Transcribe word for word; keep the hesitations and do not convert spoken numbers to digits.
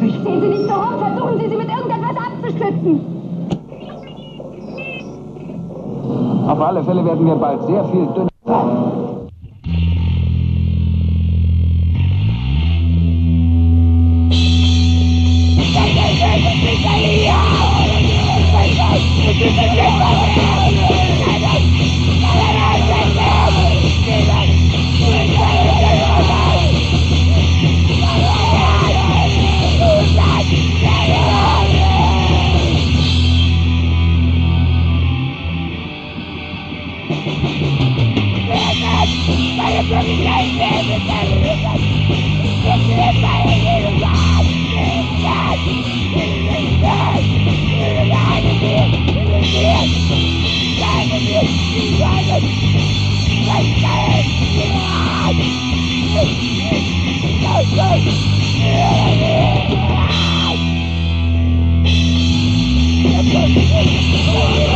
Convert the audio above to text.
sich. Gehen Sie nicht zur Hochzeit, versuchen Sie sie mit irgendetwas abzustützen. Auf alle Fälle werden wir bald sehr viel dünner sein. Let's go.